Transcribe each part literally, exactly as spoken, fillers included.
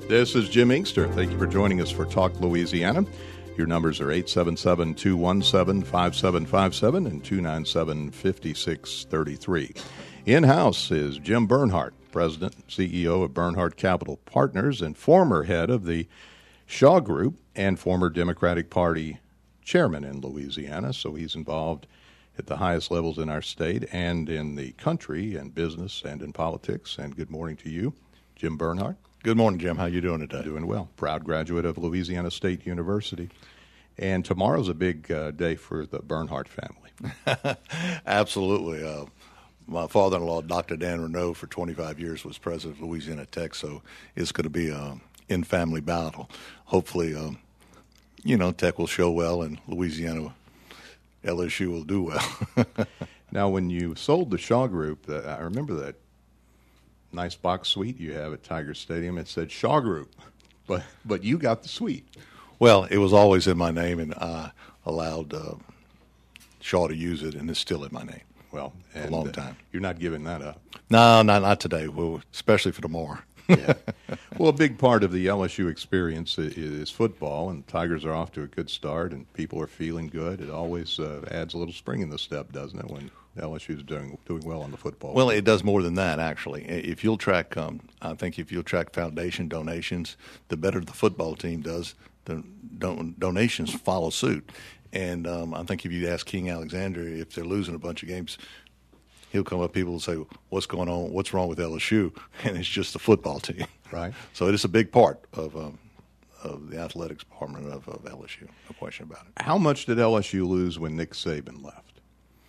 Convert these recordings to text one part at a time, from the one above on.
This is Jim Inkster. Thank you for joining us for Talk Louisiana. Your numbers are eight seven seven, two one seven, five seven five seven and two nine seven, five six three three. In-house is Jim Bernhardt, President and C E O of Bernhardt Capital Partners and former head of the Shaw Group and former Democratic Party chairman in Louisiana. So he's involved at the highest levels in our state and in the country and business and in politics. And good morning to you, Jim Bernhardt. Good morning, Jim. How you doing today? Doing well. Proud graduate of Louisiana State University. And tomorrow's a big uh, day for the Bernhardt family. Absolutely. Uh, my father-in-law, Doctor Dan Renault, for twenty-five years was president of Louisiana Tech, so it's going to be an in-family battle. Hopefully, um, you know, Tech will show well and Louisiana, L S U will do well. Now, when you sold the Shaw Group, uh, I remember that nice box suite you have at Tiger Stadium. It said Shaw Group, but but you got the suite. Well, it was always in my name, and I allowed uh, Shaw to use it, and it's still in my name. Well, and, a long uh, time. You're not giving that up. No, not not today. Well, especially for tomorrow. Yeah. Well, a big part of the L S U experience is, is football, and Tigers are off to a good start, and people are feeling good. It always uh, adds a little spring in the step, doesn't it, when L S U is doing doing well on the football? Well, it does more than that, actually. If you'll track, um, I think if you'll track foundation donations, the better the football team does, the don- donations follow suit. And um, I think if you ask King Alexander if they're losing a bunch of games, he'll come up, people will say, what's going on, what's wrong with L S U? And it's just the football team. Right. So it is a big part of um, of the athletics department of, of L S U, no question about it. How much did L S U lose when Nick Saban left?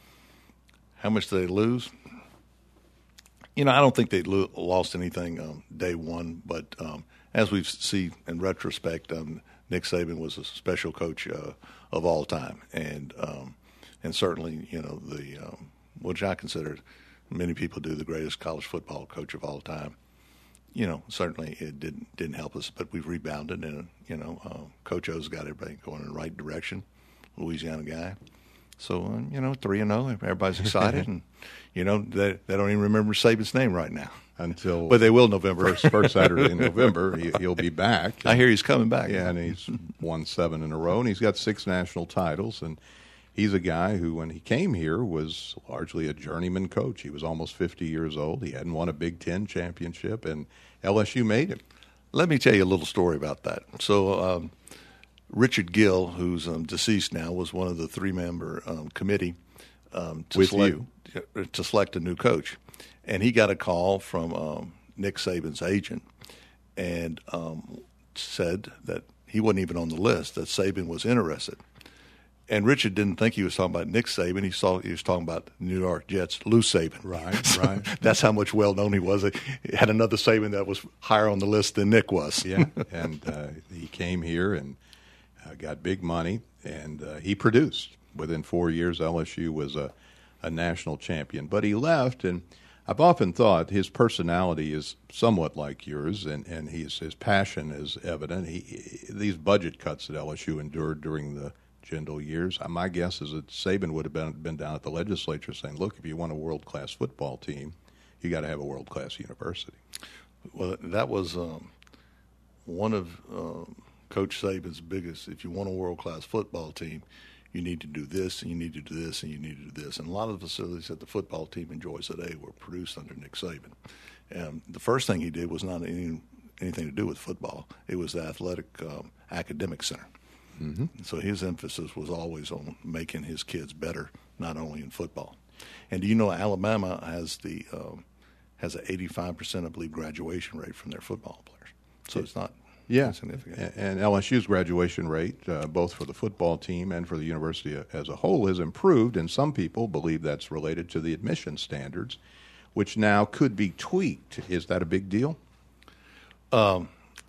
How much did they lose? You know, I don't think they lo- lost anything um, day one, but um, as we see in retrospect, um, Nick Saban was a special coach uh, of all time, and um, and certainly, you know, the um, which I consider, many people do, the greatest college football coach of all time. You know, certainly it didn't didn't help us, but we've rebounded, and you know, uh, Coach O's got everybody going in the right direction. Louisiana guy. So, uh, you know, three and oh, everybody's excited, and, you know, they, they don't even remember Saban's name right now. Until but they will November. First, first Saturday in November, he, he'll be back. I hear he's coming back. Yeah, and he's won seven in a row, and he's got six national titles, and he's a guy who, when he came here, was largely a journeyman coach. He was almost fifty years old. He hadn't won a Big Ten championship, and L S U made him. Let me tell you a little story about that. So, um, Richard Gill, who's um, deceased now, was one of the three-member um, committee um, to, With select, you. to select a new coach. And he got a call from um, Nick Saban's agent and um, said that he wasn't even on the list, that Saban was interested. And Richard didn't think he was talking about Nick Saban. He saw he was talking about the New York Jets' Lou Saban. Right, so right. That's how much well-known he was. He had another Saban that was higher on the list than Nick was. Yeah, and uh, he came here and uh, got big money, and uh, he produced. Within four years, L S U was a, a national champion. But he left, and I've often thought his personality is somewhat like yours, and, and his, his passion is evident. He, he, these budget cuts that L S U endured during the Jindal years, my guess is that Saban would have been, been down at the legislature saying, look, if you want a world-class football team, you got to have a world-class university. Well, that was um, one of uh, Coach Saban's biggest, if you want a world-class football team, you need to do this, and you need to do this, and you need to do this. And a lot of the facilities that the football team enjoys today were produced under Nick Saban. And the first thing he did was not any, anything to do with football. It was the athletic um, academic center. Mm-hmm. So his emphasis was always on making his kids better, not only in football. And do you know Alabama has the um, has an eighty-five percent, I believe, graduation rate from their football players. So it's not yeah. insignificant. And L S U's graduation rate, uh, both for the football team and for the university as a whole, has improved, and some people believe that's related to the admission standards, which now could be tweaked. Is that a big deal? Um.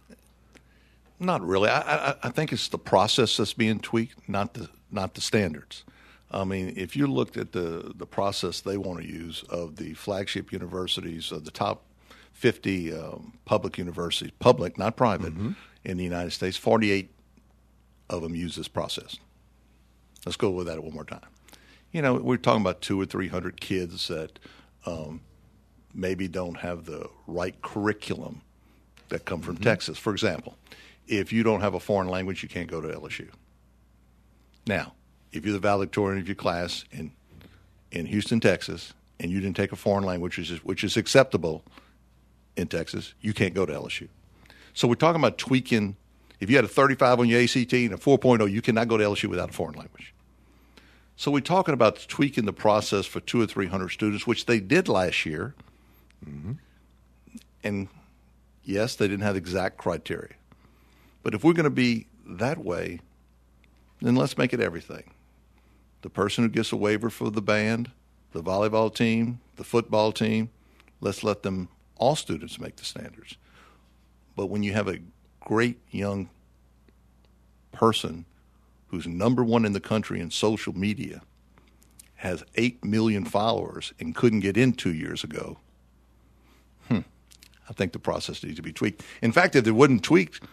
Not really. I, I, I think it's the process that's being tweaked, not the not the standards. I mean, if you looked at the, the process they want to use of the flagship universities, of the top fifty um, public universities, public, not private, mm-hmm. in the United States, forty-eight of them use this process. Let's go with that one more time. You know, we're talking about two or three hundred kids that um, maybe don't have the right curriculum that come from mm-hmm. Texas. For example, if you don't have a foreign language, you can't go to L S U. Now, if you're the valedictorian of your class in in Houston, Texas, and you didn't take a foreign language, which is, which is acceptable in Texas, you can't go to L S U. So we're talking about tweaking. If you had a thirty-five on your A C T and a four point oh, you cannot go to L S U without a foreign language. So we're talking about tweaking the process for two or three hundred students, which they did last year. Mm-hmm. And yes, they didn't have exact criteria. But if we're going to be that way, then let's make it everything. The person who gets a waiver for the band, the volleyball team, the football team, let's let them, all students, make the standards. But when you have a great young person who's number one in the country in social media, has eight million followers, and couldn't get in two years ago, hmm, I think the process needs to be tweaked. In fact, if it wasn't tweaked,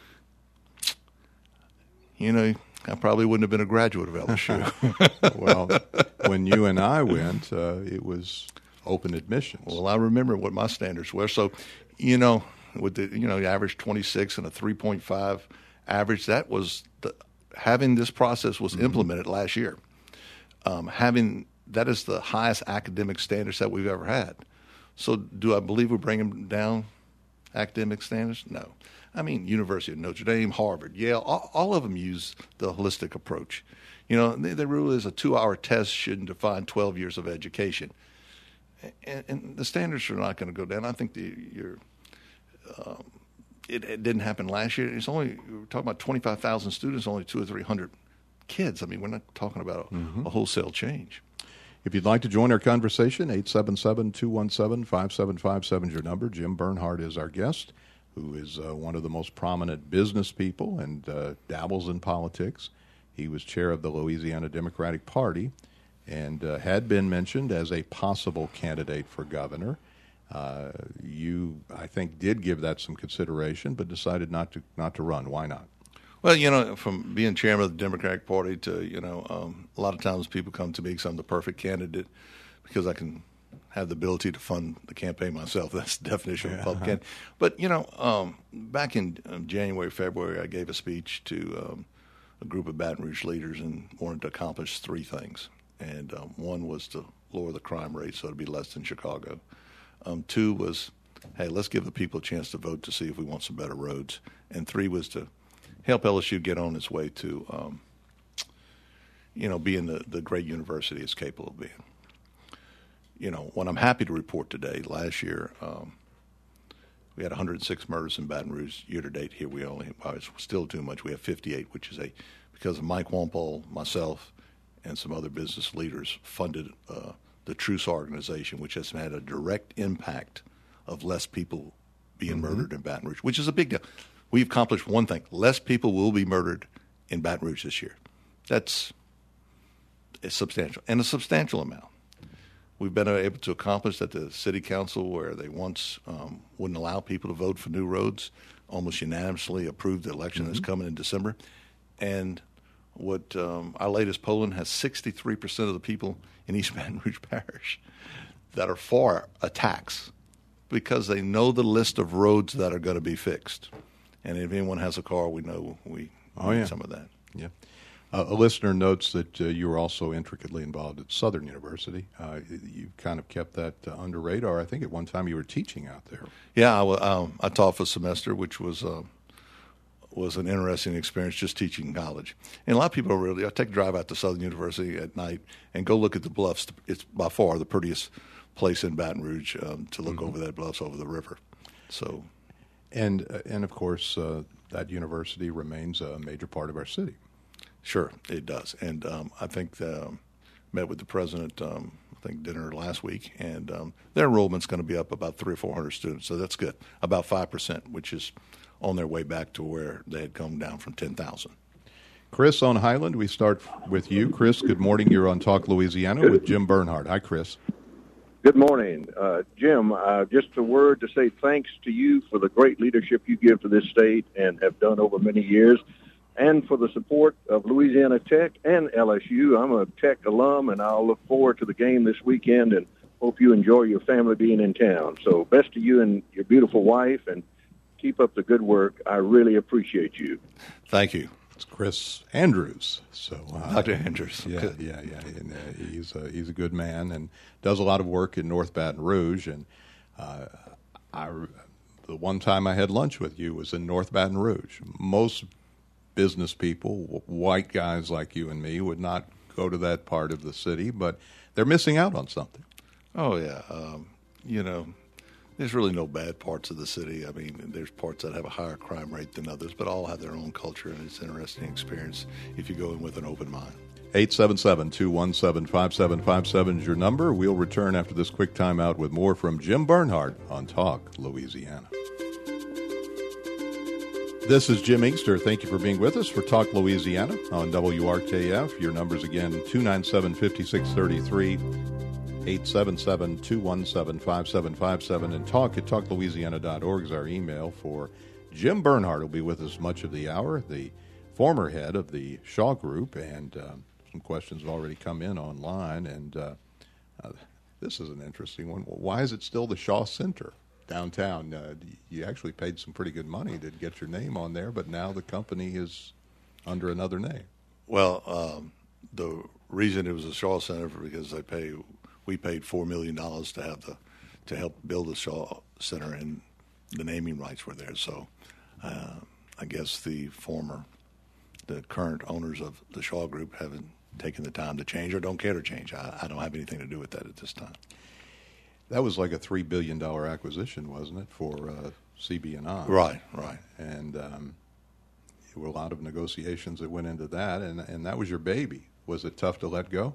you know, I probably wouldn't have been a graduate of L S U. Well, when you and I went, uh, it was open admissions. Well, I remember what my standards were. So, you know, with the you know the average twenty-six and a three point five average, that was the, having this process was mm-hmm. implemented last year. Um, having that is the highest academic standards that we've ever had. So, do I believe we're bringing down academic standards? No. I mean, University of Notre Dame, Harvard, Yale, all, all of them use the holistic approach. You know, the, the rule is a two-hour test shouldn't define twelve years of education. And, and the standards are not going to go down. I think the, you're, um, it, it didn't happen last year. It's only, we're talking about twenty-five thousand students, only two or three hundred kids. I mean, we're not talking about a, mm-hmm. a wholesale change. If you'd like to join our conversation, eight seven seven, two one seven, five seven five seven is your number. Jim Bernhardt is our guest, who is uh, one of the most prominent business people and uh, dabbles in politics. He was chair of the Louisiana Democratic Party and uh, had been mentioned as a possible candidate for governor. Uh, you, I think, did give that some consideration, but decided not to not to run. Why not? Well, you know, from being chairman of the Democratic Party to, you know, um, a lot of times people come to me because I'm the perfect candidate because I can have the ability to fund the campaign myself. That's the definition of a public candidate. But, you know, um, back in um, January, February, I gave a speech to um, a group of Baton Rouge leaders and wanted to accomplish three things. And um, one was to lower the crime rate so it would be less than Chicago. Um, two was, hey, let's give the people a chance to vote to see if we want some better roads. And three was to help L S U get on its way to, um, you know, being the, the great university it's capable of being. You know, what I'm happy to report today, last year um, we had one hundred six murders in Baton Rouge year to date. Here we only, well, it's still too much. We have fifty-eight, which is a, because of Mike Wampole, myself, and some other business leaders funded uh, the Truce organization, which has had a direct impact of less people being mm-hmm. murdered in Baton Rouge, which is a big deal. We've accomplished one thing. Less people will be murdered in Baton Rouge this year. That's it's substantial, and a substantial amount. We've been able to accomplish that the city council, where they once um, wouldn't allow people to vote for new roads, almost unanimously approved the election mm-hmm. that's coming in December. And what um, our latest polling has sixty-three percent of the people in East Baton Rouge Parish that are for a tax because they know the list of roads that are going to be fixed. And if anyone has a car, we know we oh, need yeah. some of that. Yeah. Uh, a listener notes that uh, you were also intricately involved at Southern University. Uh, you kind of kept that uh, under radar. I think at one time you were teaching out there. Yeah, I, um, I taught for a semester, which was uh, was an interesting experience, just teaching college. And a lot of people are really, I take a drive out to Southern University at night and go look at the bluffs. It's by far the prettiest place in Baton Rouge um, to look mm-hmm. over that bluffs over the river. So... And, uh, and of course, uh, that university remains a major part of our city. Sure, it does. And um, I think um, met with the president, um, I think, dinner last week, and um, their enrollment's going to be up about three or four hundred students, so that's good. About five percent, which is on their way back to where they had come down from ten thousand. Chris on Highland, we start with you. Chris, good morning. You're on Talk Louisiana with Jim Bernhardt. Hi, Chris. Good morning. Uh, Jim, uh, just a word to say thanks to you for the great leadership you give to this state and have done over many years, and for the support of Louisiana Tech and L S U. I'm a Tech alum, and I'll look forward to the game this weekend and hope you enjoy your family being in town. So best to you and your beautiful wife, and Keep up the good work. I really appreciate you. Thank you. It's Chris Andrews. So uh, Doctor Andrews. Yeah, Good. yeah, yeah. And, uh, he's a, he's a good man and does a lot of work in North Baton Rouge. And uh, I, the one time I had lunch with you was in North Baton Rouge. Most business people, white guys like you and me, would not go to that part of the city, but they're missing out on something. Oh, yeah. Um, you know, there's really no bad parts of the city. I mean, there's parts that have a higher crime rate than others, but all have their own culture, and it's an interesting experience if you go in with an open mind. eight seven seven, two one seven, five seven five seven is your number. We'll return after this quick timeout with more from Jim Bernhardt on Talk Louisiana. This is Jim Inkster. Thank you for being with us for Talk Louisiana on W R K F. Your number's again two nine seven, five six three three, eight seven seven, two one seven, five seven five seven, and talk at talk louisiana dot org is our email for Jim Bernhardt. Will be with us much of the hour, the former head of the Shaw Group, and uh, some questions have already come in online, and uh, uh, this is an interesting one. Why is it still the Shaw Center downtown? Uh, you actually paid some pretty good money to get your name on there, but now the company is under another name. Well, um, the reason it was a Shaw Center was because they pay, we paid four million dollars to have the to help build the Shaw Center, and the naming rights were there. So uh, I guess the former, the current owners of the Shaw Group haven't taken the time to change or don't care to change. I, I don't have anything to do with that at this time. That was like a three billion dollars acquisition, wasn't it, for uh, C B and I? Right, right. And um, there were a lot of negotiations that went into that, and, and that was your baby. Was it tough to let go?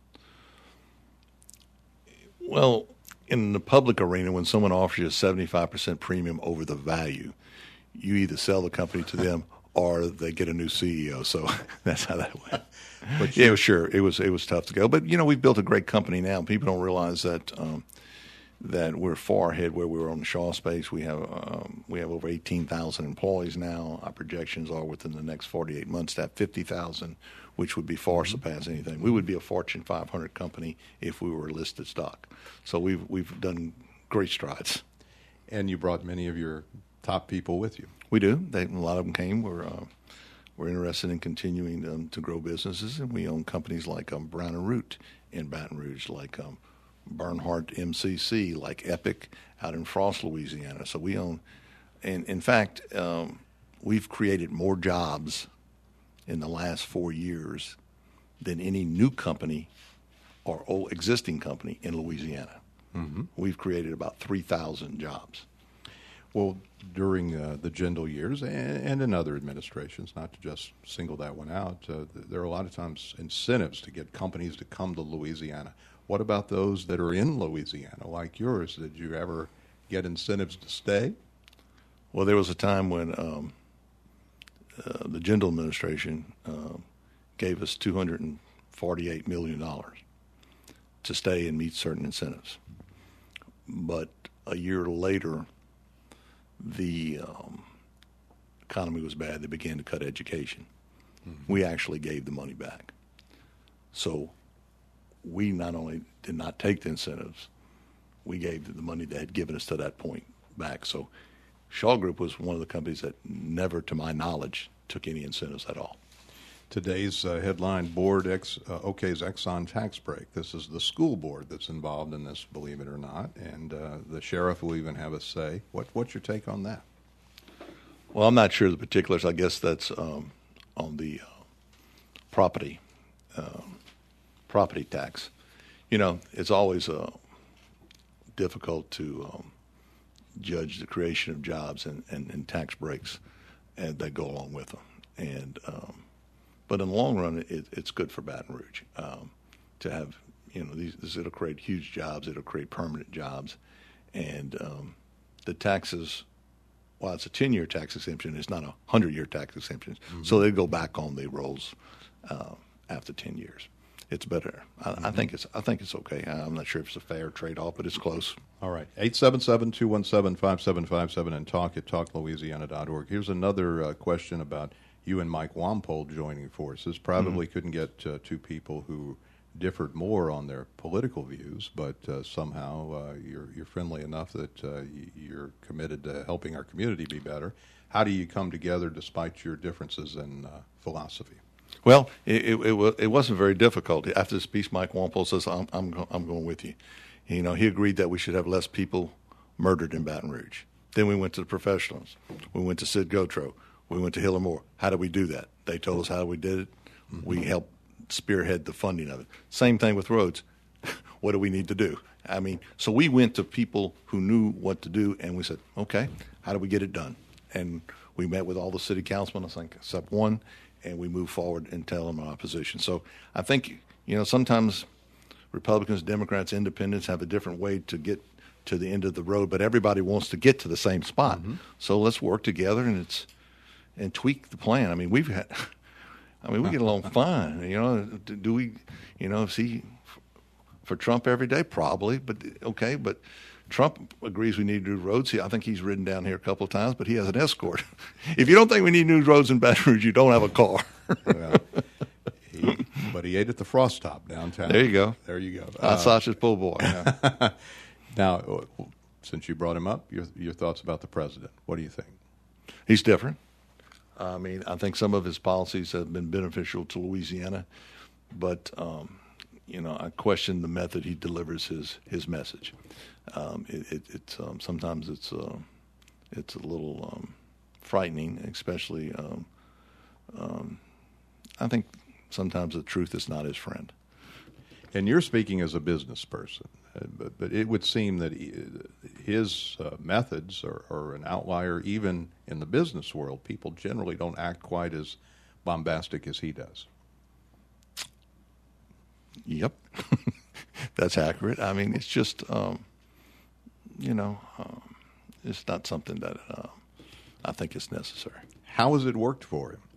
Well, in the public arena, when someone offers you a seventy-five percent premium over the value, you either sell the company to them or they get a new C E O. So that's how that went. But yeah, sure, it was it was tough to go. But, you know, we've built a great company now. People don't realize that um, that we're far ahead where we were on the Shaw space. We have um, we have over eighteen thousand employees now. Our projections are within the next forty-eight months to have fifty thousand, which would be far surpass anything. We would be a Fortune five hundred company if we were a listed stock. So we've we've done great strides. And you brought many of your top people with you. We do. They, a lot of them came. We're uh, we're interested in continuing um, to grow businesses, and we own companies like um, Brown and Root in Baton Rouge, like um, Bernhardt M C C, like Epic out in Frost, Louisiana. So we own, and in fact, um, we've created more jobs in the last four years than any new company or old existing company in Louisiana. Mm-hmm. We've created about three thousand jobs. Well, during uh, the Jindal years and, and in other administrations, not to just single that one out, uh, there are a lot of times incentives to get companies to come to Louisiana. What about those that are in Louisiana, like yours? Did you ever get incentives to stay? Well, there was a time when um, uh, the Jindal administration uh, gave us two hundred forty-eight million dollars to stay and meet certain incentives. But a year later, the um, economy was bad. They began to cut education. Mm-hmm. We actually gave the money back. So we not only did not take the incentives, we gave the money they had given us to that point back. So Shaw Group was one of the companies that never, to my knowledge, took any incentives at all. Today's uh, headline, Board X, uh, OK's Exxon tax break. This is the school board that's involved in this, believe it or not, and uh, the sheriff will even have a say. What, what's your take on that? Well, I'm not sure the particulars. I guess that's um, on the uh, property uh, property tax. You know, it's always uh, difficult to um, judge the creation of jobs and, and, and tax breaks and that go along with them. And um, But in the long run, it, it's good for Baton Rouge um, to have, you know, these, this, it'll create huge jobs. It'll create permanent jobs. And um, the taxes, while it's a ten-year tax exemption, it's not a hundred-year tax exemption. Mm-hmm. So they go back on the rolls uh, after ten years. It's better. I, mm-hmm. I think it's I think it's okay. I'm not sure if it's a fair trade-off, but it's close. All right. eight seven seven, two one seven, five seven five seven and talk at talk louisiana dot org. Here's another uh, question about you and Mike Wampole joining forces. Probably mm-hmm. couldn't get uh, two people who differed more on their political views, but uh, somehow uh, you're you're friendly enough that uh, you're committed to helping our community be better. How do you come together despite your differences in uh, philosophy? Well, it, it, it, it wasn't very difficult. After the speech, Mike Walpole says, I'm, I'm, go- I'm going with you. You know, he agreed that we should have less people murdered in Baton Rouge. Then we went to the professionals. We went to Sid Gotro. We went to Hill and Moore. How did we do that? They told us how we did it. Mm-hmm. We helped spearhead the funding of it. Same thing with roads. What do we need to do? I mean, so we went to people who knew what to do, and we said, okay, how do we get it done? And we met with all the city councilmen, I think, except one, and we moved forward and tell them our position. So I think, you know, sometimes Republicans, Democrats, Independents have a different way to get to the end of the road, but everybody wants to get to the same spot. Mm-hmm. So let's work together and it's and tweak the plan. I mean, we've had, I mean, we get along fine. You know, do, do we, you know, see for Trump every day? Probably, but okay, but Trump agrees we need new roads. I think he's ridden down here a couple of times, but he has an escort. If you don't think we need new roads in Baton Rouge, you don't have a car. Well, he, but he ate at the Frost Top downtown. There you go. There you go. Uh, Sausage po' boy. Yeah. Now, since you brought him up, your, your thoughts about the president. What do you think? He's different. I mean, I think some of his policies have been beneficial to Louisiana, but, um, you know, I question the method he delivers his, his message. Um, it, it, it's um, sometimes it's uh, it's a little um, frightening, especially. Um, um, I think sometimes the truth is not his friend. And you're speaking as a business person, uh, but, but it would seem that he, his uh, methods are, are an outlier even in the business world. People generally don't act quite as bombastic as he does. Yep, that's accurate. I mean, it's just. Um, You know, um, it's not something that uh, I think is necessary. How has it worked for him?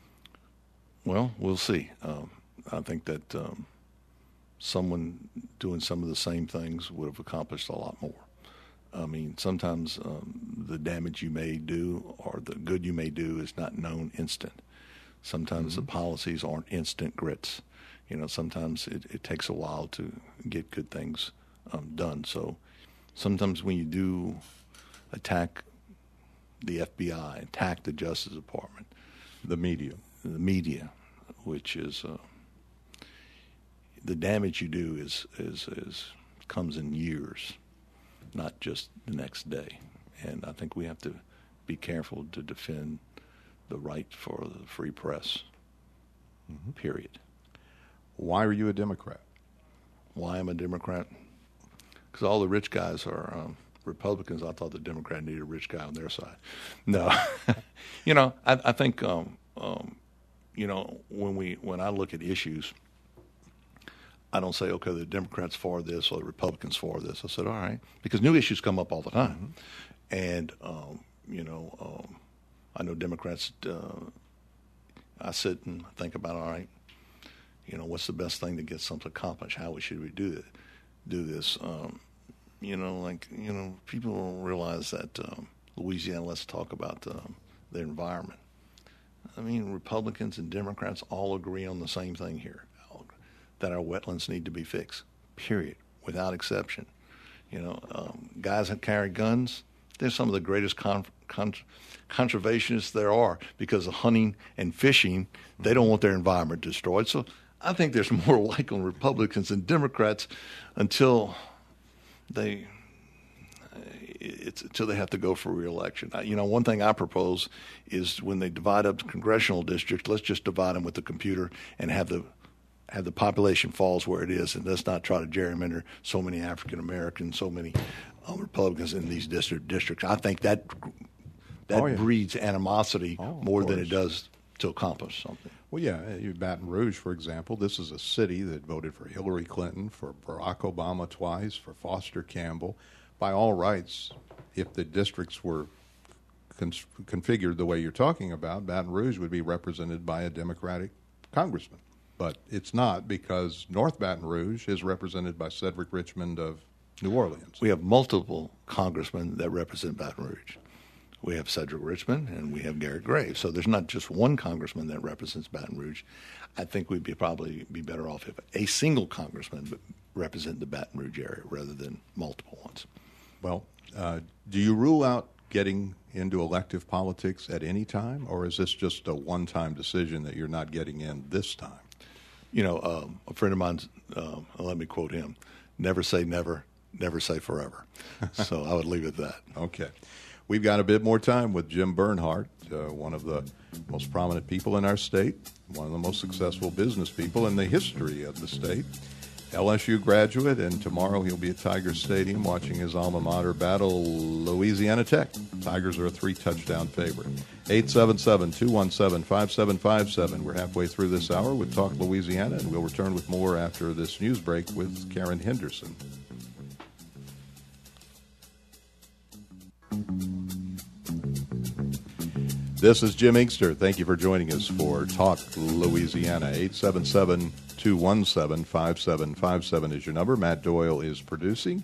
Well, we'll see. Um, I think that um, someone doing some of the same things would have accomplished a lot more. I mean, sometimes um, the damage you may do or the good you may do is not known instant. Sometimes mm-hmm. the policies aren't instant grits. You know, sometimes it, it takes a while to get good things um, done. So sometimes when you do attack the F B I, attack the Justice Department, the media, the media, which is uh, the damage you do is is is comes in years, not just the next day. And I think we have to be careful to defend the right for the free press. Mm-hmm. Period. Why are you a Democrat? Why I'm a Democrat? Because all the rich guys are um, Republicans. I thought the Democrat needed a rich guy on their side. No, you know, I, I think, um, um, you know, when we when I look at issues, I don't say, okay, the Democrats for this or the Republicans for this. I said, all right, because new issues come up all the time, mm-hmm. and um, you know, um, I know Democrats. Uh, I sit and think about, all right, you know, what's the best thing to get something accomplished? How should we do it? do this. Um, you know, like, you know, people don't realize that um, Louisiana, let's talk about um, the environment. I mean, Republicans and Democrats all agree on the same thing here, that our wetlands need to be fixed, period, without exception. You know, um, guys that carry guns, they're some of the greatest con- con- conservationists there are because of hunting and fishing. They don't want their environment destroyed. So I think there's more like on Republicans and Democrats until they it's until they have to go for re-election. You know, one thing I propose is when they divide up the congressional districts, let's just divide them with the computer and have the have the population falls where it is, and let's not try to gerrymander so many African Americans, so many um, Republicans in these district districts. I think that that oh, yeah. breeds animosity oh, more than it does to accomplish something. Well, yeah, Baton Rouge, for example, this is a city that voted for Hillary Clinton, for Barack Obama twice, for Foster Campbell. By all rights, if the districts were con- configured the way you're talking about, Baton Rouge would be represented by a Democratic congressman. But it's not, because North Baton Rouge is represented by Cedric Richmond of New Orleans. We have multiple congressmen that represent Baton Rouge. we have Cedric Richmond, and we have Garrett Graves. So there's not just one congressman that represents Baton Rouge. I think we'd be probably be better off if a single congressman represented the Baton Rouge area rather than multiple ones. Well, uh, do you rule out getting into elective politics at any time, or is this just a one-time decision that you're not getting in this time? You know, um, a friend of mine, uh, let me quote him, never say never, never say forever. So I would leave it at that. Okay. We've got a bit more time with Jim Bernhardt, uh, one of the most prominent people in our state, one of the most successful business people in the history of the state. L S U graduate, and tomorrow he'll be at Tiger Stadium watching his alma mater battle Louisiana Tech. Tigers are a three-touchdown favorite. eight seven seven, two one seven, five seven five seven. We're halfway through this hour with Talk Louisiana, and we'll return with more after this news break with Karen Henderson. This is Jim Inkster. Thank you for joining us for Talk Louisiana. eight seven seven, two one seven, five seven five seven is your number. Matt Doyle is producing,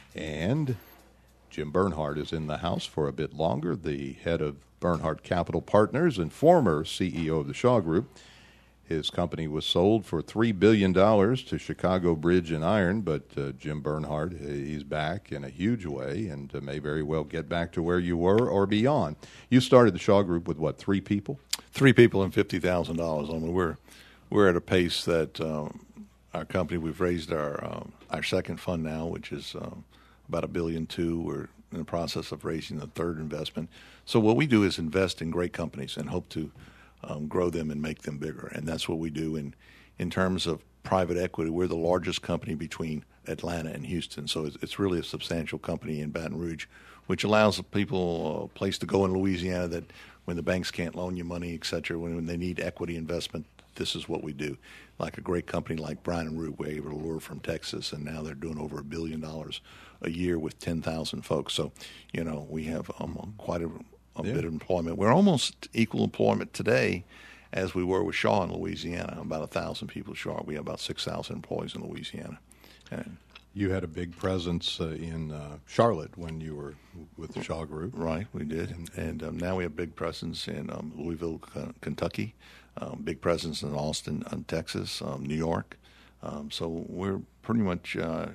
and Jim Bernhardt is in the house for a bit longer, the head of Bernhardt Capital Partners and former C E O of the Shaw Group. His company was sold for three billion dollars to Chicago Bridge and Iron, but uh, Jim Bernhardt, he's back in a huge way and uh, may very well get back to where you were or beyond. You started the Shaw Group with, what, three people? Three people and fifty thousand dollars. I mean, we're, we're at a pace that um, our company, we've raised our um, our second fund now, which is um, about a billion two. We're in the process of raising the third investment. So what we do is invest in great companies and hope to Um, grow them and make them bigger, and that's what we do. In in terms of private equity, we're the largest company between Atlanta and Houston, so it's, it's really a substantial company in Baton Rouge, which allows people a place to go in Louisiana that when the banks can't loan you money, et cetera, when, when they need equity investment, this is what we do. Like a great company like Bryan and Root, we're able to lure from Texas, and now they're doing over a billion dollars a year with ten thousand folks. So, you know, we have um, quite a a yeah. bit of employment. We're almost equal employment today as we were with Shaw in Louisiana. About a thousand people at Shaw. We have about six thousand employees in Louisiana. And you had a big presence uh, in uh, Charlotte when you were with the Shaw Group. Right, we did. And, and um, now we have big presence in um, Louisville, uh, Kentucky, um, big presence in Austin, uh, Texas, um, New York. Um, so we're pretty much uh,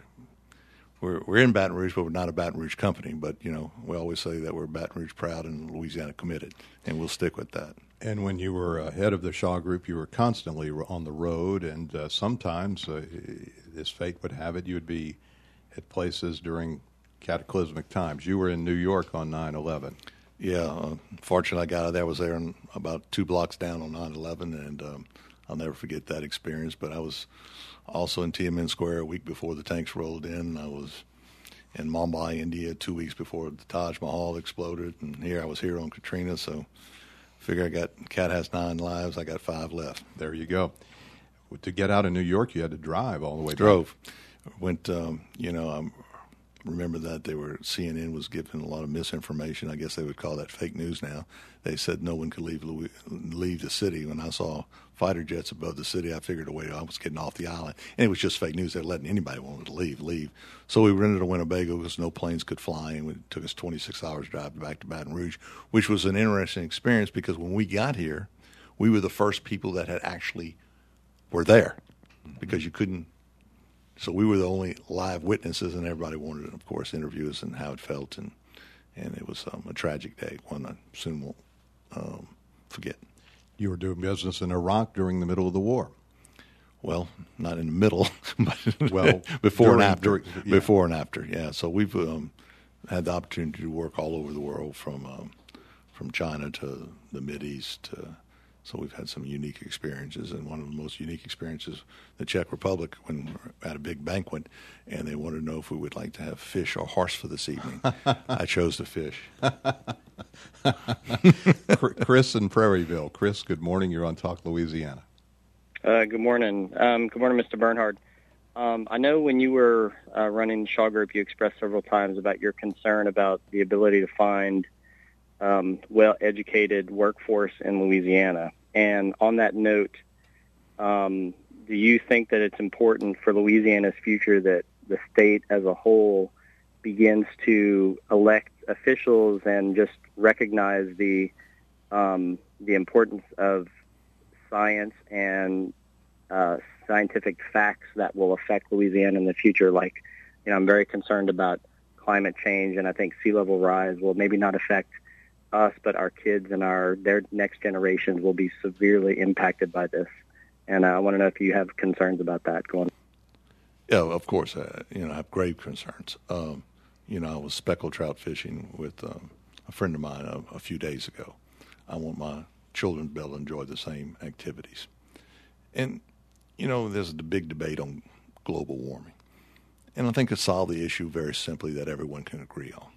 We're we're in Baton Rouge, but we're not a Baton Rouge company. But, you know, we always say that we're Baton Rouge proud and Louisiana committed, and we'll stick with that. And when you were uh, head of the Shaw Group, you were constantly on the road, and uh, sometimes, uh, as fate would have it, you would be at places during cataclysmic times. You were in New York on nine eleven. Yeah, uh, fortunately, I got out of there. I was there in about two blocks down on nine eleven, and um, I'll never forget that experience. But I was also in Tiananmen Square a week before the tanks rolled in. I was in Mumbai, India, two weeks before the Taj Mahal exploded. And here I was here on Katrina, so figure I got, cat has nine lives, I got five left. There you go. To get out of New York, you had to drive all the way Drove. Back. Went, um, you know, I remember that they were, C N N was giving a lot of misinformation. I guess they would call that fake news now. They said no one could leave Louis, leave the city. When I saw fighter jets above the city, I figured, wait, I was getting off the island. And it was just fake news. They're letting anybody want to leave, leave. So we rented a Winnebago because no planes could fly, and it took us twenty-six hours to drive back to Baton Rouge, which was an interesting experience because when we got here, we were the first people that had actually were there because you couldn't. So we were the only live witnesses, and everybody wanted to, of course, interview us and how it felt. And, and it was um, a tragic day, one I soon won't um, forget. You were doing business in Iraq during the middle of the war. Well, not in the middle, but well, before during, and after. During, yeah. Before and after, yeah. So we've um, had the opportunity to work all over the world, from um, from China to the Mideast. To, so we've had some unique experiences, and one of the most unique experiences, the Czech Republic, when we were at a big banquet, and they wanted to know if we would like to have fish or horse for this evening. I chose the fish. Chris in Prairieville. Chris, good morning. You're on Talk Louisiana. Uh, good morning. Um, good morning, Mister Bernhardt. Um, I know when you were uh, running Shaw Group, you expressed several times about your concern about the ability to find um, well-educated workforce in Louisiana. And on that note, um, do you think that it's important for Louisiana's future that the state as a whole begins to elect officials and just recognize the um, the importance of science and uh, scientific facts that will affect Louisiana in the future. Like, you know, I'm very concerned about climate change, and I think sea level rise will maybe not affect us, but our kids and our their next generations will be severely impacted by this. And I want to know if you have concerns about that going. Yeah, of course. Uh, you know, I have grave concerns. Um, you know, I was speckled trout fishing with um, a friend of mine a, a few days ago. I want my children to be able to enjoy the same activities. And, you know, there's a big debate on global warming. And I think it solved the issue very simply that everyone can agree on.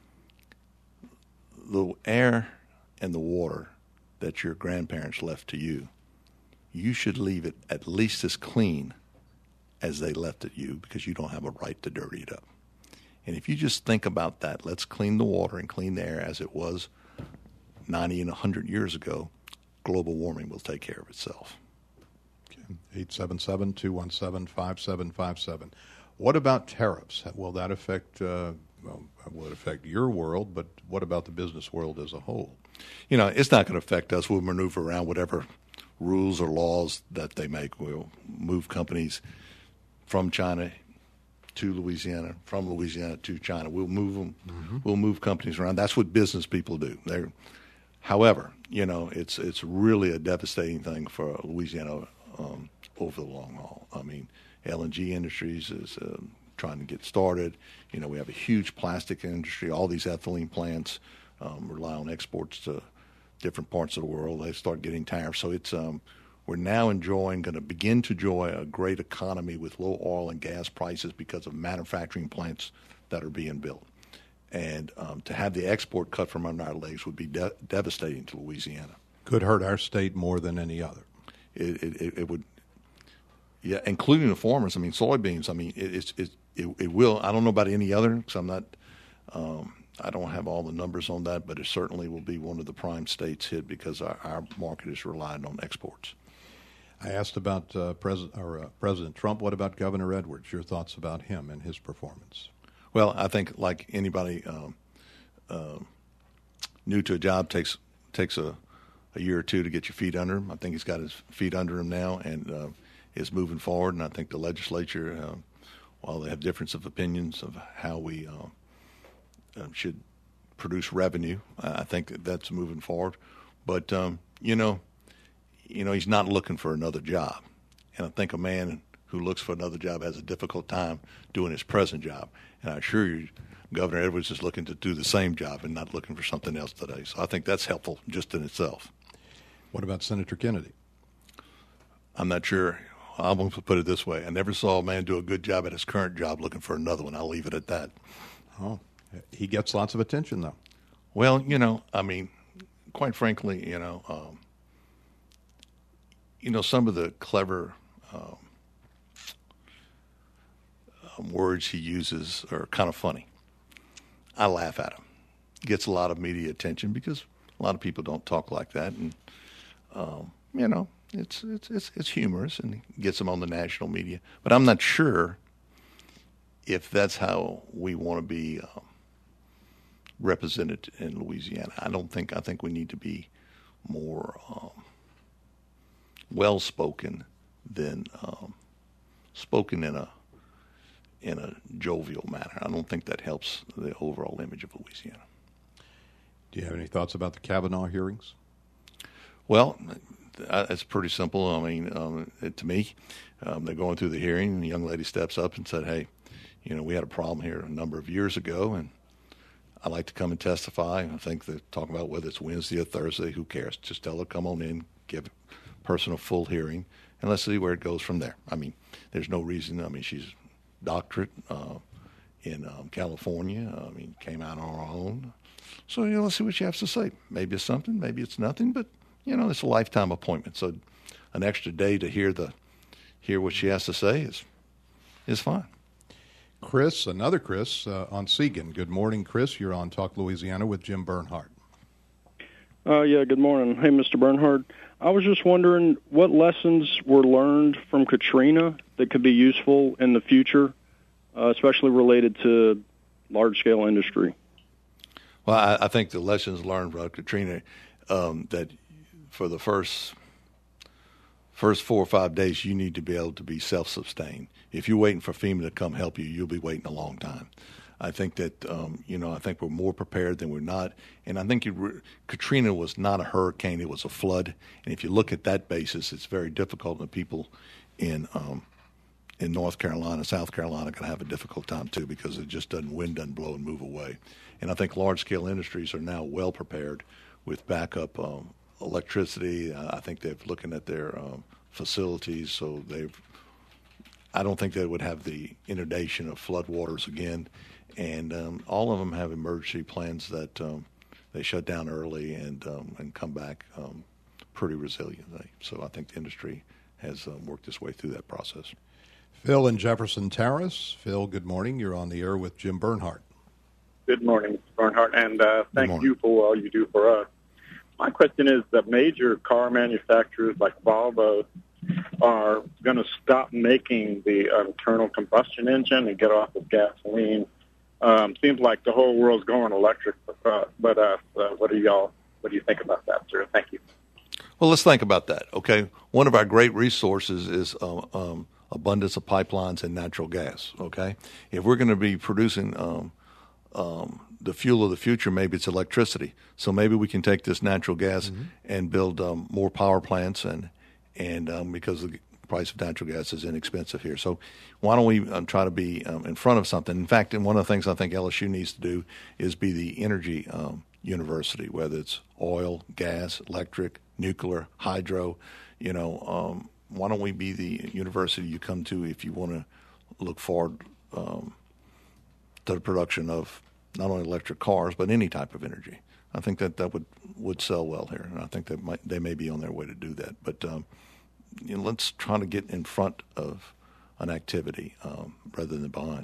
The air and the water that your grandparents left to you, you should leave it at least as clean as they left it you, because you don't have a right to dirty it up. And if you just think about that, let's clean the water and clean the air as it was ninety and one hundred years ago, global warming will take care of itself. Okay. eight seven seven, two one seven, five seven five seven. What about tariffs? Will that affect, uh, well, will it affect your world, but what about the business world as a whole? You know, it's not going to affect us. We'll maneuver around whatever rules or laws that they make. We'll move companies from China to Louisiana, from Louisiana to China. We'll move them. Mm-hmm. We'll move companies around. That's what business people do. They're, however, you know, it's it's really a devastating thing for Louisiana um, over the long haul. I mean, L N G Industries is uh, trying to get started. You know, we have a huge plastic industry. All these ethylene plants um, rely on exports to different parts of the world. They start getting tariffs. So it's um, we're now enjoying, going to begin to enjoy a great economy with low oil and gas prices because of manufacturing plants that are being built. And um, to have the export cut from under our legs would be de- devastating to Louisiana. Could hurt our state more than any other. It, it, it would, yeah, including the farmers. I mean, soybeans. I mean, it, it's it, it it will. I don't know about any other because I'm not. Um, I don't have all the numbers on that, but it certainly will be one of the prime states hit because our, our market is reliant on exports. I asked about uh, President or uh, President Trump. What about Governor Edwards? Your thoughts about him and his performance? Well, I think like anybody um, uh, new to a job takes takes a, a year or two to get your feet under him. I think he's got his feet under him now and uh, is moving forward. And I think the legislature, uh, while they have difference of opinions of how we uh, uh, should produce revenue, I think that that's moving forward. But um, you know, you know, he's not looking for another job, and I think a man who looks for another job has a difficult time doing his present job. And I assure you, Governor Edwards is looking to do the same job and not looking for something else today. So I think that's helpful just in itself. What about Senator Kennedy? I'm not sure. I'm going to put it this way. I never saw a man do a good job at his current job looking for another one. I'll leave it at that. Oh, he gets lots of attention, though. Well, you know, I mean, quite frankly, you know, um, you know, some of the clever um, words he uses are kind of funny. I laugh at him. Gets a lot of media attention because a lot of people don't talk like that, and um, you know, it's it's it's it's humorous and gets him on the national media. But I'm not sure if that's how we want to be um, represented in Louisiana. I don't think. I think we need to be more um, well spoken than um, spoken in a in a jovial manner. I don't think that helps the overall image of Louisiana. Do you have any thoughts about the Kavanaugh hearings? Well, it's pretty simple. I mean, um, it, to me, um, they're going through the hearing, and the young lady steps up and said, hey, you know, we had a problem here a number of years ago, and I'd like to come and testify. I think they're talking about whether it's Wednesday or Thursday. Who cares? Just tell her, come on in, give a person a full hearing, and let's see where it goes from there. I mean, there's no reason. I mean, she's doctorate uh, in um, California. I mean, came out on her own. So, you know, let's see what she has to say. Maybe it's something, maybe it's nothing, but, you know, it's a lifetime appointment. So an extra day to hear the hear what she has to say is is fine. Chris, another Chris uh, on Segan. Good morning, Chris. You're on Talk Louisiana with Jim Bernhardt. Uh, yeah, good morning. Hey, Mister Bernhardt. I was just wondering what lessons were learned from Katrina that could be useful in the future, uh, especially related to large-scale industry? Well, I, I think the lessons learned from Katrina, um, that for the first first four or five days, you need to be able to be self-sustained. If you're waiting for FEMA to come help you, you'll be waiting a long time. I think that, um, you know, I think we're more prepared than we're not. And I think you, Katrina was not a hurricane, it was a flood. And if you look at that basis, it's very difficult, and the people in um, in North Carolina, South Carolina are going to have a difficult time too, because it just doesn't, wind doesn't blow and move away. And I think large-scale industries are now well prepared with backup um, electricity. Uh, I think they're looking at their um, facilities, so they've. I don't think they would have the inundation of floodwaters again, and um, all of them have emergency plans that um, they shut down early and um, and come back um, pretty resiliently. So I think the industry has uh, worked its way through that process. Phil in Jefferson Terrace. Phil, good morning. You're on the air with Jim Bernhardt. Good morning, Mister Bernhardt, and uh, thank you for all you do for us. My question is that major car manufacturers like Volvo are going to stop making the uh, internal combustion engine and get off of gasoline. Um, seems like the whole world's going electric, uh, but uh, uh, what do y'all? What do you think about that, sir? Thank you. Well, let's think about that. Okay, one of our great resources is um, um, abundance of pipelines and natural gas. Okay, if we're going to be producing um, um, the fuel of the future, maybe it's electricity. So maybe we can take this natural gas mm-hmm. and build um, more power plants, and and um, because the price of natural gas is inexpensive here. So why don't we um, try to be um, in front of something? In fact, and one of the things I think L S U needs to do is be the energy um, university, whether it's oil, gas, electric, nuclear, hydro. You know, um, why don't we be the university you come to if you want to look forward um, to the production of not only electric cars but any type of energy? I think that that would, would sell well here, and I think that might, they may be on their way to do that. But um, you know, let's try to get in front of an activity um, rather than behind.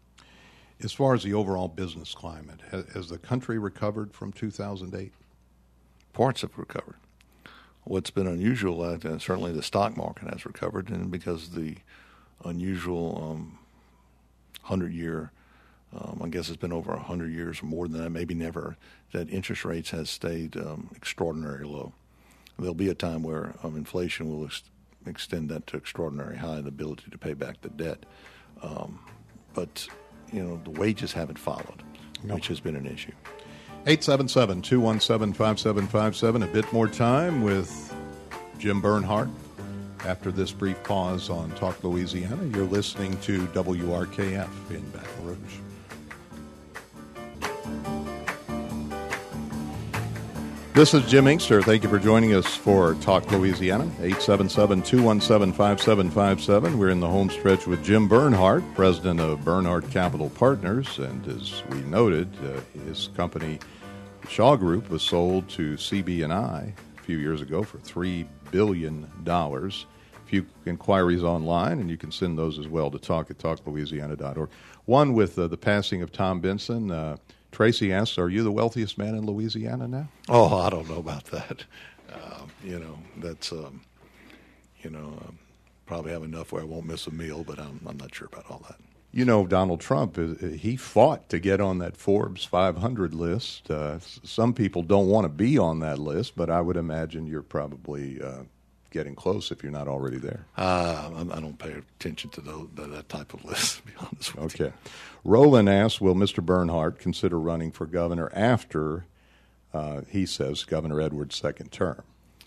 As far as the overall business climate, has, has the country recovered from two thousand eight? Parts have recovered. What's been unusual, uh, certainly the stock market has recovered, and because of the unusual um, hundred-year, um, I guess it's been over one hundred years or more than that, maybe never, that interest rates has stayed um, extraordinarily low. There'll be a time where um, inflation will ex- extend that to extraordinary high, the ability to pay back the debt. Um, but, you know, the wages haven't followed, no. which has been an issue. eight seven seven, two one seven, five seven five seven. A bit more time with Jim Bernhardt. After this brief pause on Talk Louisiana, you're listening to W R K F in Baton Rouge. This is Jim Inkster. Thank you for joining us for Talk Louisiana. eight seven seven, two one seven, five seven five seven. We're in the home stretch with Jim Bernhardt, president of Bernhardt Capital Partners. And as we noted, uh, his company, Shaw Group, was sold to C B and I a few years ago for three billion dollars. A few inquiries online, and you can send those as well to talk at talk louisiana dot org. One with uh, the passing of Tom Benson. Uh, Tracy asks, are you the wealthiest man in Louisiana now? Oh, I don't know about that. Uh, you know, that's, um, you know, um, probably have enough where I won't miss a meal, but I'm, I'm not sure about all that. You know, Donald Trump, he fought to get on that Forbes five hundred list. Uh, some people don't want to be on that list, but I would imagine you're probably uh, getting close if you're not already there. Uh, I don't pay attention to those, that type of list, to be honest with you. Okay. Roland asks, will Mister Bernhardt consider running for governor after, uh, he says, Governor Edwards' second term?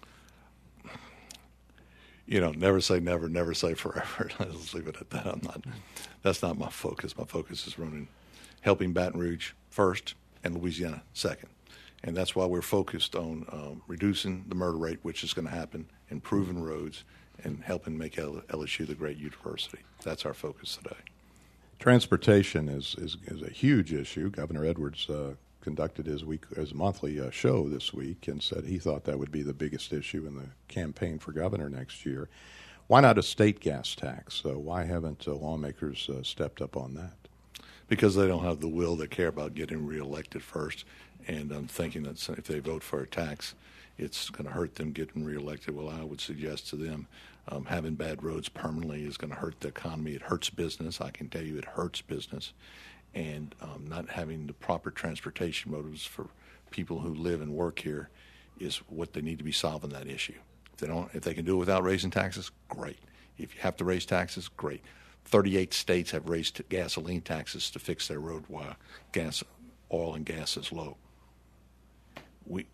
You know, never say never, never say forever. Let's leave it at that. I'm not. That's not my focus. My focus is running, helping Baton Rouge first and Louisiana second. And that's why we're focused on um, reducing the murder rate, which is going to happen, improving roads, and helping make L S U the great university. That's our focus today. Transportation is, is, is a huge issue. Governor Edwards uh, conducted his week his monthly uh, show this week and said he thought that would be the biggest issue in the campaign for governor next year. Why not a state gas tax? Uh, why haven't uh, lawmakers uh, stepped up on that? Because they don't have the will. They care about getting reelected first, and I'm thinking that if they vote for a tax, it's going to hurt them getting reelected. Well, I would suggest to them um, having bad roads permanently is going to hurt the economy. It hurts business. I can tell you it hurts business. and um, not having the proper transportation motives for people who live and work here is what they need to be solving that issue. If they don't, if they can do it without raising taxes, great. If you have to raise taxes, great. thirty-eight states have raised gasoline taxes to fix their road while gas, oil and gas is low. We,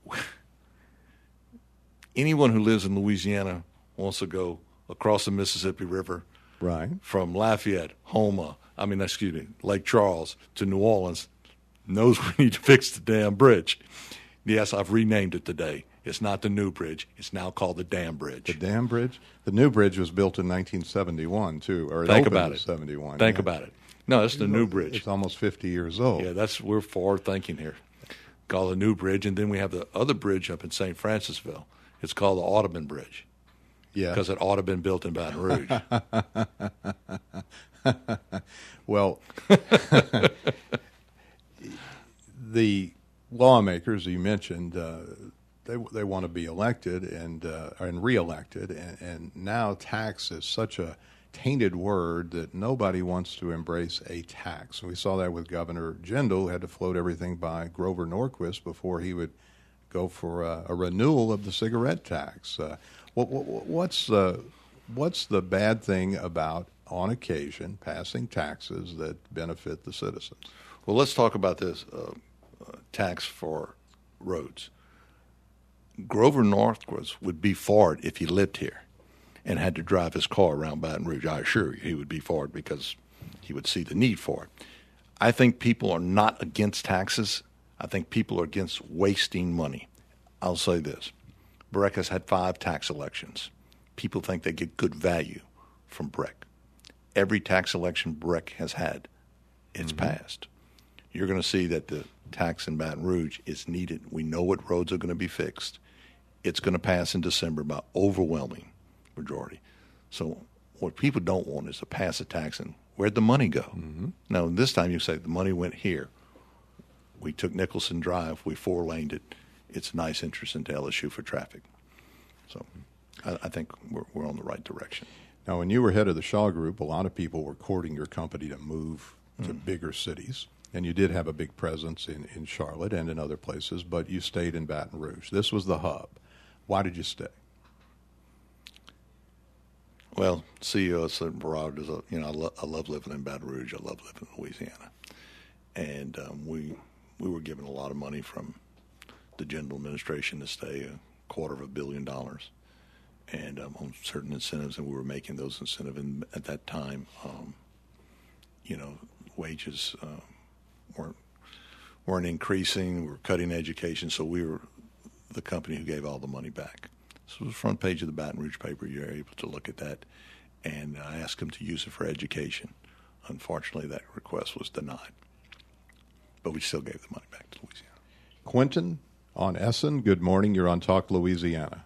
anyone who lives in Louisiana wants to go across the Mississippi River, right, from Lafayette, Houma, I mean, excuse me, Lake Charles to New Orleans, knows we need to fix the damn bridge. Yes, I've renamed it today. It's not the new bridge. It's now called the Dam Bridge. The Dam Bridge? The new bridge was built in nineteen seventy-one, too, or it Think opened about in it. seventy-one. Think yeah. about it. No, it's the new bridge. It's almost fifty years old. Yeah, that's we're forward thinking here. Called the new bridge, and then we have the other bridge up in Saint Francisville. It's called the Audubon Bridge. Yeah, because it ought to have been built in Baton Rouge. Well, the lawmakers you mentioned, uh, they they want to be elected and uh, and reelected, and, and now tax is such a tainted word that nobody wants to embrace a tax. We saw that with Governor Jindal, who had to float everything by Grover Norquist before he would go for a, a renewal of the cigarette tax. Uh, what, what, what's the what's the bad thing about, on occasion, passing taxes that benefit the citizens? Well, let's talk about this uh, uh, tax for roads. Grover Norquist would be for it if he lived here and had to drive his car around Baton Rouge. I assure you he would be for it because he would see the need for it. I think people are not against taxes. I think people are against wasting money. I'll say this. Breck has had five tax elections. People think they get good value from Breck. Every tax election Breck has had, it's mm-hmm. passed. You're going to see that the tax in Baton Rouge is needed. We know what roads are going to be fixed. It's going to pass in December by overwhelming majority. So what people don't want is to pass a tax and where'd the money go? Mm-hmm. Now, this time you say the money went here. We took Nicholson Drive. We four-laned it. It's a nice entrance into L S U for traffic. So I, I think we're, we're on the right direction. Now, when you were head of the Shaw Group, a lot of people were courting your company to move to mm-hmm. bigger cities. And you did have a big presence in, in Charlotte and in other places, but you stayed in Baton Rouge. This was the hub. Why did you stay? Well, C E O said, Barard is a, you know, I, lo- I love living in Baton Rouge. I love living in Louisiana. And um, we we were given a lot of money from the general administration to stay, a quarter of a billion dollars, and um, on certain incentives, and we were making those incentives. And at that time, um, you know, wages uh, weren't weren't increasing. We were cutting education, so we were the company who gave all the money back. So the front page of the Baton Rouge paper, you're able to look at that, and I asked them to use it for education. Unfortunately, that request was denied, but we still gave the money back to Louisiana. Quentin on Essen, good morning. You're on Talk Louisiana.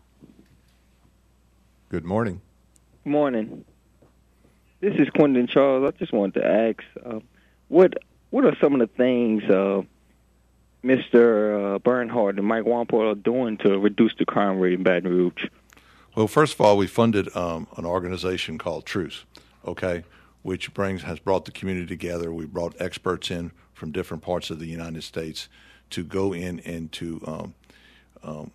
Good morning. Good morning. This is Quentin Charles. I just wanted to ask, uh, what what are some of the things uh, Mister Uh, Bernhardt and Mike Wamport are doing to reduce the crime rate in Baton Rouge? Well, first of all, we funded um, an organization called Truce, okay, which brings has brought the community together. We brought experts in from different parts of the United States to go in and to um, um,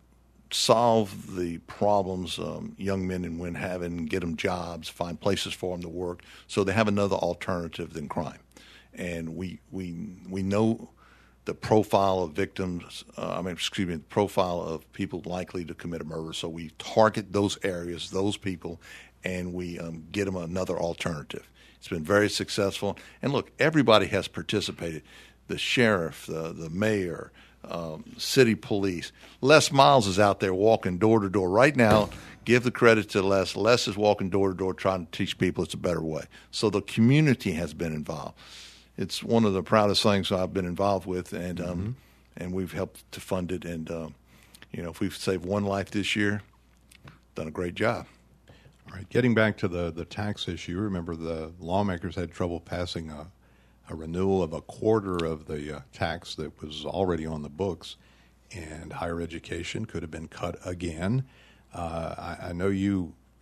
solve the problems um, young men and women have and get them jobs, find places for them to work, so they have another alternative than crime. And we we we know the profile of victims, uh, I mean, excuse me, the profile of people likely to commit a murder. So we target those areas, those people, and we um, get them another alternative. It's been very successful. And look, everybody has participated. The sheriff, the, the mayor, um, city police. Les Miles is out there walking door to door right now. Give the credit to Les. Les is walking door to door trying to teach people it's a better way. So the community has been involved. It's one of the proudest things I've been involved with, and um, mm-hmm. and we've helped to fund it. And um, you know, if we've saved one life this year, done a great job. All right, getting back to the, the tax issue, remember the lawmakers had trouble passing a, a renewal of a quarter of the uh, tax that was already on the books, and higher education could have been cut again. Uh, I, I know you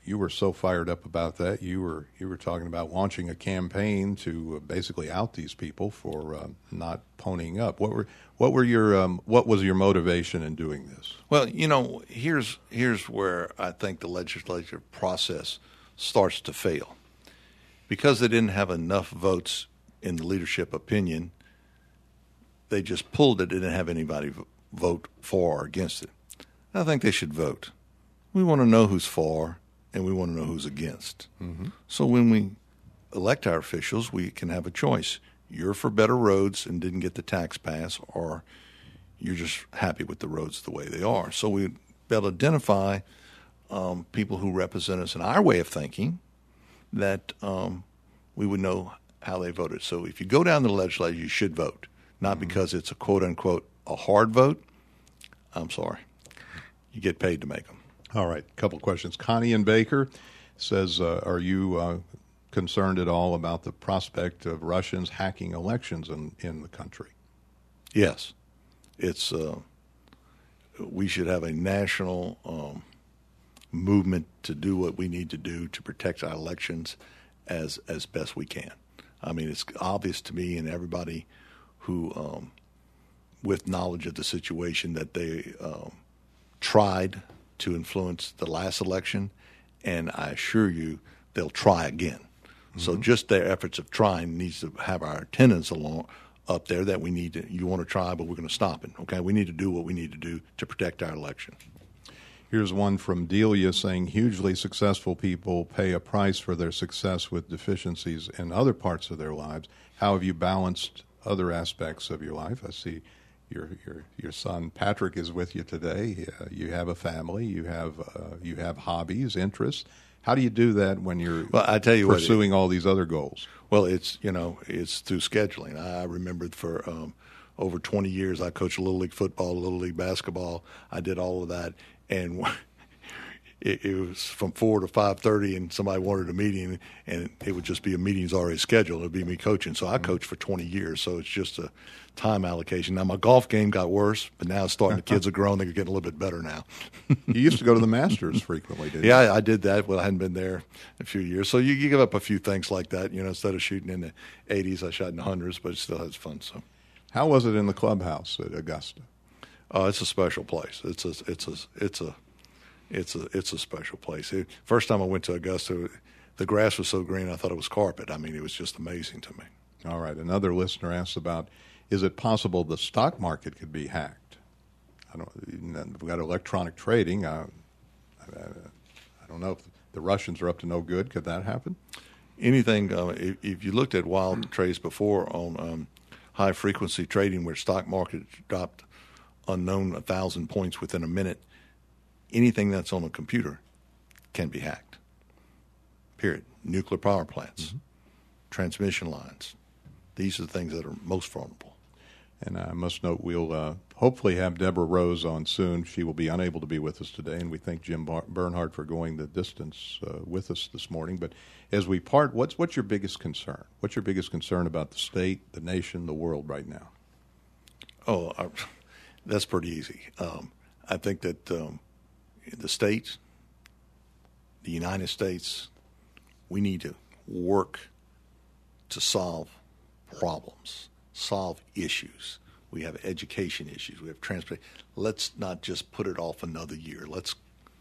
you were so fired up about that. You were you were talking about launching a campaign to basically out these people for uh, not ponying up. What were what were your um, what was your motivation in doing this? Well, you know, here's here's where I think the legislative process starts to fail, because they didn't have enough votes in the leadership opinion. They just pulled it. They didn't have anybody vote for or against it. I think they should vote. We want to know who's for, and we want to know who's against. Mm-hmm. So when we elect our officials, we can have a choice. You're for better roads and didn't get the tax pass, or you're just happy with the roads the way they are. So we'd be able to identify um, people who represent us in our way of thinking, that um, we would know how they voted. So if you go down to the legislature, you should vote, not mm-hmm. because it's a quote-unquote a hard vote. I'm sorry. You get paid to make them. All right, a couple of questions. Connie in Baker says, uh, are you uh, concerned at all about the prospect of Russians hacking elections in, in the country? Yes. It's uh, we should have a national um, movement to do what we need to do to protect our elections as as best we can. I mean, it's obvious to me and everybody who, um, with knowledge of the situation, that they um, tried to influence the last election, and I assure you they'll try again. Mm-hmm. So just their efforts of trying needs to have our attendance along up there that we need to, you want to try, but we're going to stop it, okay? We need to do what we need to do to protect our election. Here's one from Delia saying, hugely successful people pay a price for their success with deficiencies in other parts of their lives. How have you balanced other aspects of your life? I see Your your your son Patrick is with you today. Uh, you have a family. You have uh, you have hobbies, interests. How do you do that when you're well, I tell you pursuing what, it, all these other goals? Well, it's you know it's through scheduling. I remembered for um, over twenty years I coached Little League football, Little League basketball. I did all of that, and it, it was from four to five thirty, and somebody wanted a meeting, and it would just be a meeting's already scheduled. It would be me coaching. So I mm-hmm. coached for twenty years. So it's just a time allocation. Now, my golf game got worse, but now it's starting. The kids are grown. They're getting a little bit better now. You used to go to the Masters frequently, didn't yeah, you? Yeah, I did that. Well, I hadn't been there a few years. So you, you give up a few things like that. You know, instead of shooting in the eighties, I shot in the hundreds, but it still has fun. So, how was it in the clubhouse at Augusta? Oh, it's a special place. It's a, it's a, it's a, it's a, it's a special place. It, first time I went to Augusta, the grass was so green I thought it was carpet. I mean, it was just amazing to me. All right. Another listener asks about, is it possible the stock market could be hacked? I don't. We've got electronic trading. Uh, I, I don't know if the Russians are up to no good. Could that happen? Anything. Uh, if, if you looked at wild trades before on um, high frequency trading, where stock market dropped unknown a thousand points within a minute, anything that's on a computer can be hacked. Period. Nuclear power plants, mm-hmm. transmission lines. These are the things that are most vulnerable. And I must note we'll uh, hopefully have Deborah Rose on soon. She will be unable to be with us today, and we thank Jim Bar- Bernhard for going the distance uh, with us this morning. But as we part, what's what's your biggest concern? What's your biggest concern about the state, the nation, the world right now? Oh, I, that's pretty easy. Um, I think that um, the state, the United States, we need to work to solve problems. Solve issues. We have education issues. We have transportation. Let's not just put it off another year. Let's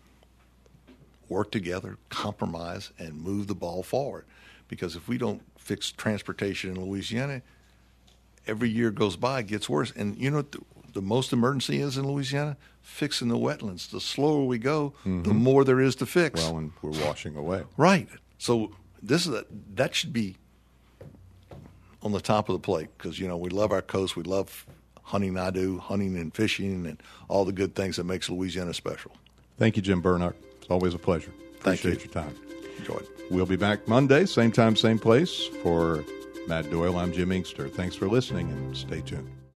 work together, compromise, and move the ball forward. Because if we don't fix transportation in Louisiana, every year goes by, it gets worse. And you know what the, the most emergency is in Louisiana? Fixing the wetlands. The slower we go, mm-hmm. the more there is to fix. Well, and we're washing away. Right. So this is a, that should be on the top of the plate, because, you know, we love our coast. We love hunting. I do, hunting and fishing and all the good things that makes Louisiana special. Thank you, Jim Bernhard. It's always a pleasure. Thank Appreciate you. your time. Enjoy it. We'll be back Monday, same time, same place. For Matt Doyle, I'm Jim Inkster. Thanks for listening, and stay tuned.